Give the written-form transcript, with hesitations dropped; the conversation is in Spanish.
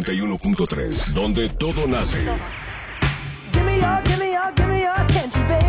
91.3, donde todo nace. Give me your attention, baby.